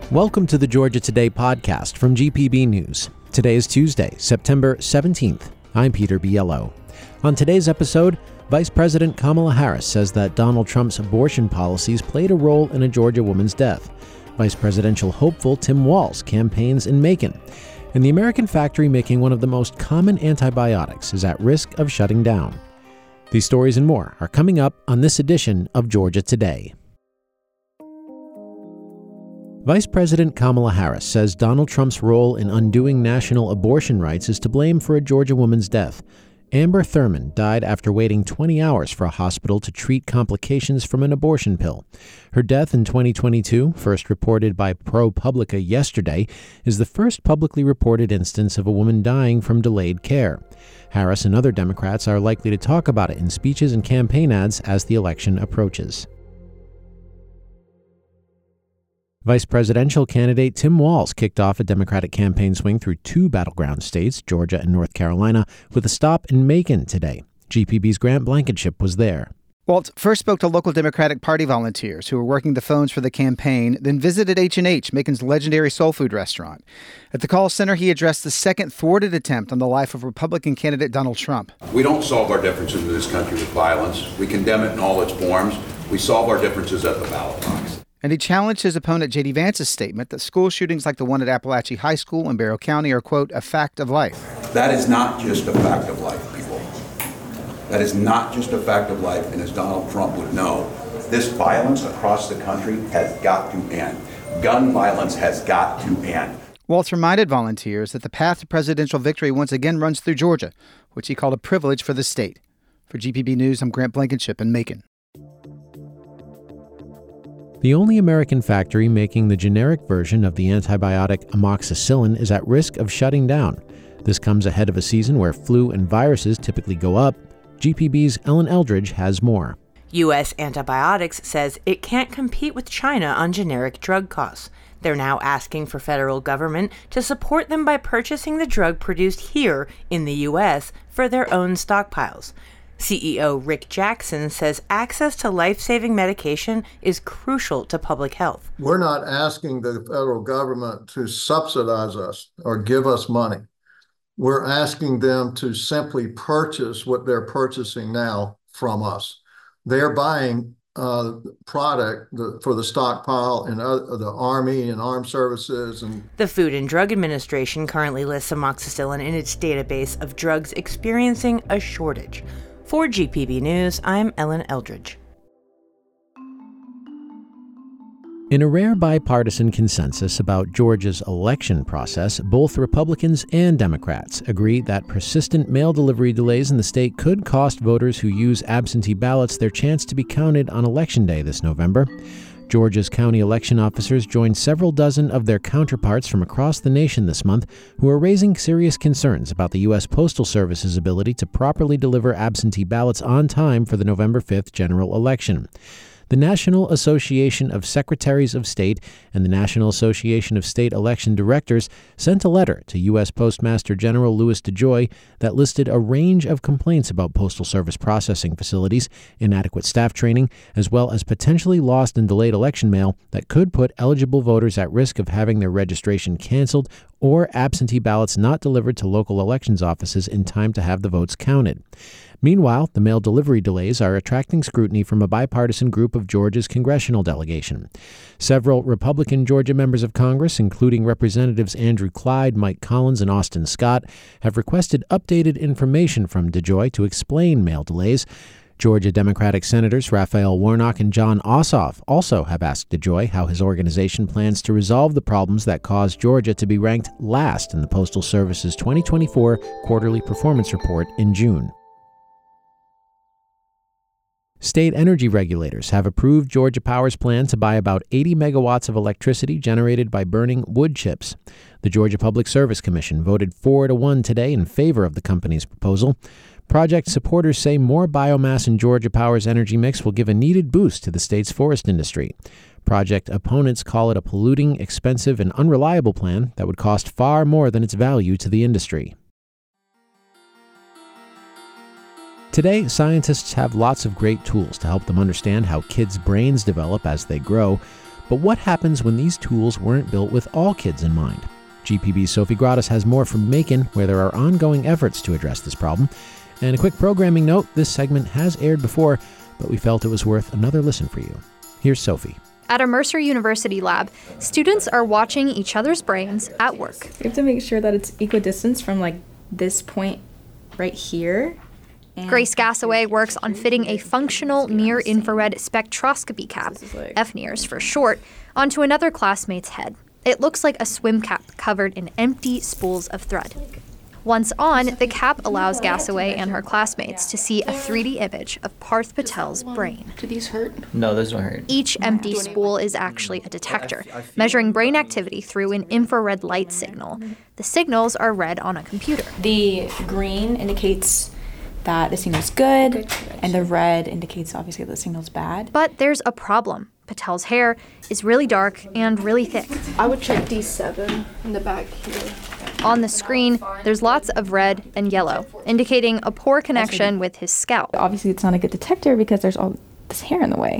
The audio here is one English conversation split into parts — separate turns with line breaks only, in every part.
Welcome to the Georgia Today podcast from GPB News. Today is Tuesday, September 17th. I'm Peter Biello. On today's episode, Vice President Kamala Harris says that Donald Trump's abortion policies played a role in a Georgia woman's death. Vice presidential hopeful Tim Walz campaigns in Macon. And the American factory making one of the most common antibiotics is at risk of shutting down. These stories and more are coming up on this edition of Georgia Today. Vice President Kamala Harris says Donald Trump's role in undoing national abortion rights is to blame for a Georgia woman's death. Amber Thurman died after waiting 20 hours for a hospital to treat complications from an abortion pill. Her death in 2022, first reported by ProPublica yesterday, is the first publicly reported instance of a woman dying from delayed care. Harris and other Democrats are likely to talk about it in speeches and campaign ads as the election approaches. Vice presidential candidate Tim Walz kicked off a Democratic campaign swing through two battleground states, Georgia and North Carolina, with a stop in Macon today. GPB's Grant Blankenship was there.
Walz first spoke to local Democratic Party volunteers who were working the phones for the campaign, then visited H&H, Macon's legendary soul food restaurant. At the call center, he addressed the second thwarted attempt on the life of Republican candidate Donald Trump.
We don't solve our differences in this country with violence. We condemn it in all its forms. We solve our differences at the ballot box.
And he challenged his opponent J.D. Vance's statement that school shootings like the one at Appalachia High School in Barrow County are, quote, a fact of life.
That is not just a fact of life, people. That is not just a fact of life, and as Donald Trump would know, this violence across the country has got to end. Gun violence has got to end.
Walz reminded volunteers that the path to presidential victory once again runs through Georgia, which he called a privilege for the state. For GPB News, I'm Grant Blankenship in Macon.
The only American factory making the generic version of the antibiotic amoxicillin is at risk of shutting down. This comes ahead of a season where flu and viruses typically go up. GPB's Ellen Eldridge has more.
U.S. Antibiotics says it can't compete with China on generic drug costs. They're now asking for federal government to support them by purchasing the drug produced here in the U.S. for their own stockpiles. CEO Rick Jackson says access to life-saving medication is crucial to public health.
We're not asking the federal government to subsidize us or give us money. We're asking them to simply purchase what they're purchasing now from us. They're buying product for the stockpile in the Army and Armed Services. And
the Food and Drug Administration currently lists amoxicillin in its database of drugs experiencing a shortage. For GPB News, I'm Ellen Eldridge.
In a rare bipartisan consensus about Georgia's election process, both Republicans and Democrats agree that persistent mail delivery delays in the state could cost voters who use absentee ballots their chance to be counted on Election Day this November. Georgia's county election officers joined several dozen of their counterparts from across the nation this month who are raising serious concerns about the U.S. Postal Service's ability to properly deliver absentee ballots on time for the November 5th general election. The National Association of Secretaries of State and the National Association of State Election Directors sent a letter to U.S. Postmaster General Louis DeJoy that listed a range of complaints about Postal Service processing facilities, inadequate staff training, as well as potentially lost and delayed election mail that could put eligible voters at risk of having their registration canceled or absentee ballots not delivered to local elections offices in time to have the votes counted. Meanwhile, the mail delivery delays are attracting scrutiny from a bipartisan group of Georgia's congressional delegation. Several Republican Georgia members of Congress, including Representatives Andrew Clyde, Mike Collins, and Austin Scott, have requested updated information from DeJoy to explain mail delays. Georgia Democratic Senators Raphael Warnock and Jon Ossoff also have asked DeJoy how his organization plans to resolve the problems that caused Georgia to be ranked last in the Postal Service's 2024 Quarterly Performance Report in June. State energy regulators have approved Georgia Power's plan to buy about 80 megawatts of electricity generated by burning wood chips. The Georgia Public Service Commission voted 4-1 today in favor of the company's proposal. Project supporters say more biomass in Georgia Power's energy mix will give a needed boost to the state's forest industry. Project opponents call it a polluting, expensive, and unreliable plan that would cost far more than its value to the industry. Today, scientists have lots of great tools to help them understand how kids' brains develop as they grow, But what happens when these tools weren't built with all kids in mind? GPB's Sophie Gradas has more from Macon, where there are ongoing efforts to address this problem. And a quick programming note, this segment has aired before, but we felt it was worth another listen for you. Here's Sophie.
At a Mercer University lab, students are watching each other's brains at work.
We have to make sure that it's equidistant from like this point right here.
Grace Gassaway works on fitting a functional near-infrared spectroscopy cap, FNIRS for short, onto another classmate's head. It looks like a swim cap covered in empty spools of thread. Once on, the cap allows Gassaway and her classmates to see a 3D image of Parth Patel's brain.
Do these hurt?
No, those don't hurt.
Each empty spool is actually a detector, measuring brain activity through an infrared light signal. The signals are read on a computer.
The green indicates that the signal's good, and the red indicates obviously that the signal's bad.
But there's a problem. Patel's hair is really dark and really thick.
I would check D7 in the back here.
On the screen, there's lots of red and yellow, indicating a poor connection with his scalp.
Obviously, it's not a good detector because there's all this hair in the way.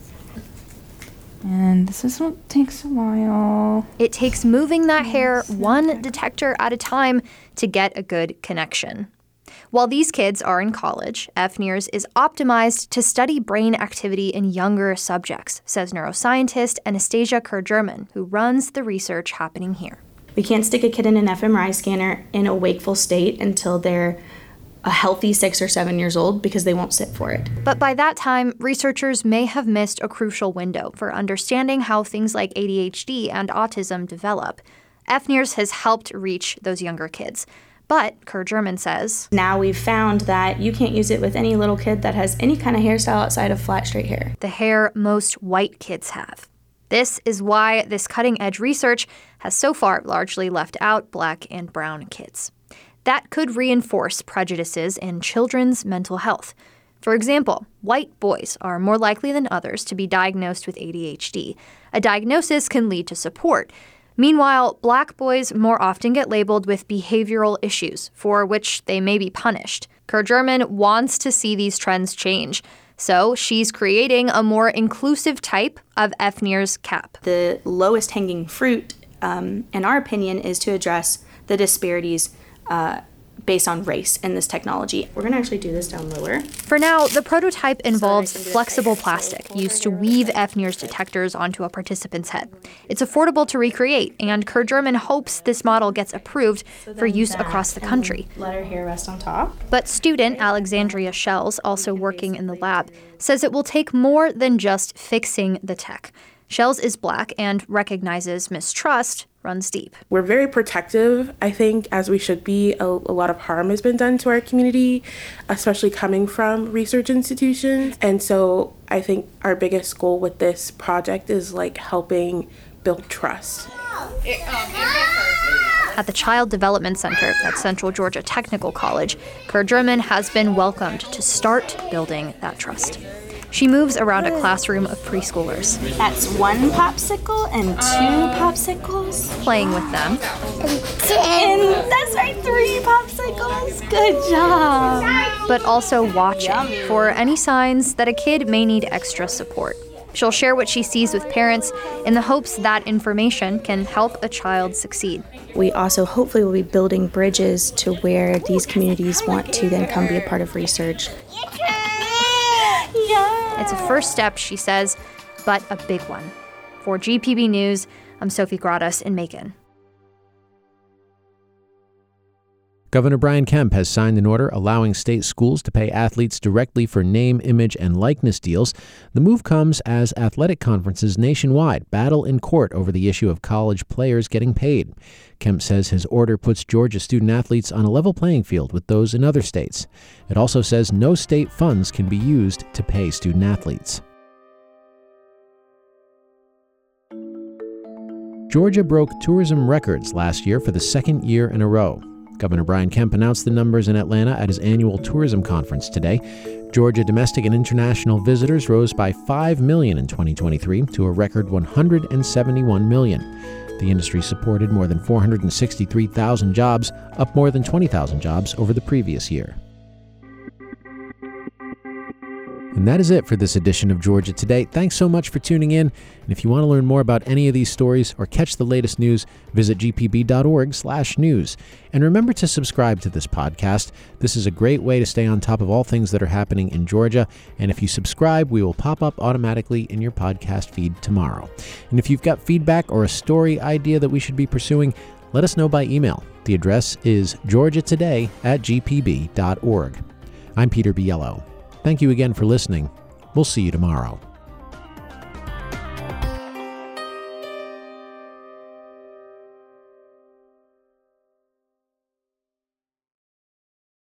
And this is what takes a while.
It takes moving that hair one detector at a time to get a good connection. While these kids are in college, FNIRS is optimized to study brain activity in younger subjects, says neuroscientist Anastasia Kerr-German, who runs the research happening here.
We can't stick a kid in an fMRI scanner in a wakeful state until they're a healthy 6 or 7 years old because they won't sit for it.
But by that time, researchers may have missed a crucial window for understanding how things like ADHD and autism develop. FNIRS has helped reach those younger kids. But, Kerr-German says,
now we've found that you can't use it with any little kid that has any kind of hairstyle outside of flat, straight hair.
The hair most white kids have. This is why this cutting-edge research has so far largely left out black and brown kids. That could reinforce prejudices in children's mental health. For example, white boys are more likely than others to be diagnosed with ADHD. A diagnosis can lead to support. Meanwhile, black boys more often get labeled with behavioral issues, for which they may be punished. Kerr-German wants to see these trends change, so she's creating a more inclusive type of FNIRS cap.
The lowest hanging fruit, in our opinion, is to address the disparities based on race in this technology. We're going to actually do this down lower.
For now, the prototype involves flexible plastic used to weave FNIRS detectors onto a participant's head. It's affordable to recreate, and Kerr-German hopes this model gets approved for use across the country.
Let her hair rest on top.
But student Alexandria Shells, also working in the lab, says it will take more than just fixing the tech. Shells is black and recognizes mistrust runs deep.
We're very protective, I think, as we should be. A lot of harm has been done to our community, especially coming from research institutions. And so I think our biggest goal with this project is like helping build trust.
At the Child Development Center at Central Georgia Technical College, Kerr-German has been welcomed to start building that trust. She moves around a classroom of preschoolers.
That's 1 popsicle and 2 popsicles.
Playing with them.
And that's right, 3 popsicles. Good job.
But also watching for any signs that a kid may need extra support. She'll share what she sees with parents in the hopes that information can help a child succeed.
We also hopefully will be building bridges to where these communities want to then come be a part of research.
It's a first step, she says, but a big one. For GPB News, I'm Sophie Gradas in Macon.
Governor Brian Kemp has signed an order allowing state schools to pay athletes directly for name, image, and likeness deals. The move comes as athletic conferences nationwide battle in court over the issue of college players getting paid. Kemp says his order puts Georgia student-athletes on a level playing field with those in other states. It also says no state funds can be used to pay student-athletes. Georgia broke tourism records last year for the second year in a row. Governor Brian Kemp announced the numbers in Atlanta at his annual tourism conference today. Georgia domestic and international visitors rose by 5 million in 2023 to a record 171 million. The industry supported more than 463,000 jobs, up more than 20,000 jobs over the previous year. And that is it for this edition of Georgia Today. Thanks so much for tuning in. And if you want to learn more about any of these stories or catch the latest news, visit gpb.org/news. And remember to subscribe to this podcast. This is a great way to stay on top of all things that are happening in Georgia. And if you subscribe, we will pop up automatically in your podcast feed tomorrow. And if you've got feedback or a story idea that we should be pursuing, let us know by email. The address is georgiatoday@gpb.org. I'm Peter Biello. Thank you again for listening. We'll see you tomorrow.